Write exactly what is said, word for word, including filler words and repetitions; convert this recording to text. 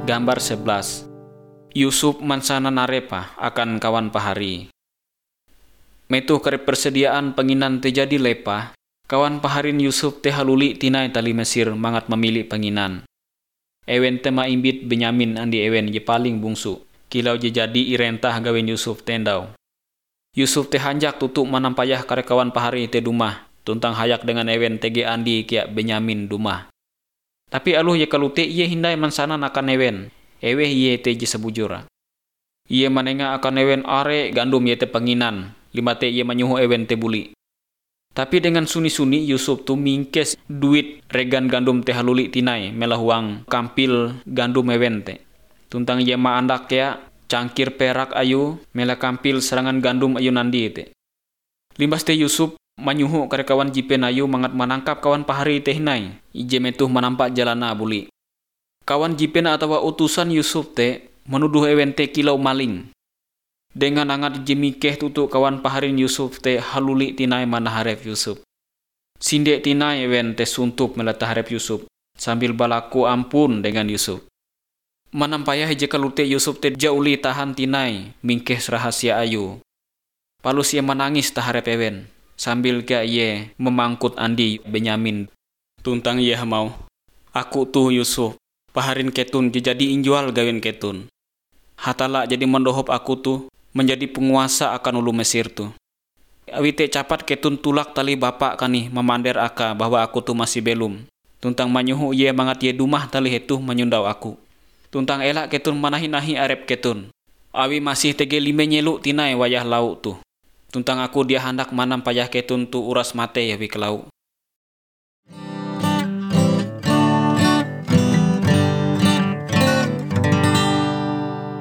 Gambar sebelas. Yusuf mansana narepa akan kawan pahari. Metu kare persediaan penginan terjadi lepa, kawan paharin Yusuf teh haluli tinai tali Mesir mangat memilih penginan. Ewen tema imbit Benyamin andi ewen je paling bungsu, kilau je jadi irentah gawen Yusuf tendau. Yusuf teh hanjak tutup manampayah kare kawan pahari te dumah, tuntang hayak dengan ewen tege andi kia Benyamin dumah. Tapi aluh ye kalute iye hindai mansana akan ewen, eweh iye te je sebujura. Iye manenga akan ewen are gandum ye te penginan, lima te iye manyuhu ewen te buli. Tapi dengan suni-suni Yusuf tu mingkes duit regan gandum te haluli tinai melahuang kampil gandum ewen te. Tuntang iye ma andak ya cangkir perak ayu mela kampil serangan gandum ayu nandi te. Limbas te Yusuf manyuhu kare kawan jipen ayu mangat menangkap kawan pahari teh hinai, ije metuh menampak jalana buli. Kawan jipen atau utusan Yusuf te menuduh ewen te kilau maling. Dengan angat jemikeh tutu kawan paharin Yusuf te haluli tinai manaharep Yusuf. Sindek tinai ewen te suntup melataharep Yusuf, sambil balaku ampun dengan Yusuf. Manampayah je kalute Yusuf te jauli tahan tinai, mingkeh rahasia ayu. Palus ia menangis taharep ewen, sambil kia ye memangkut andi Benyamin. Tuntang ye mau, aku tuh Yusuf, paharin ketun jadi injual gawen ketun. Hatala jadi mendohop aku tuh menjadi penguasa akan ulu Mesir tuh. Awite capat ketun tulak tali bapak kani memander aka bahwa aku tuh masih belum. Tuntang manyuhu ye mangat ye dumah tali hetu menyundau aku. Tuntang elak ketun manahi-nahi arep ketun. Awi masih tege lime nyeluk tinai wayah lauk tuh. Tuntang aku dia hendak manam payah ketun tu uras mate ya wi kelau.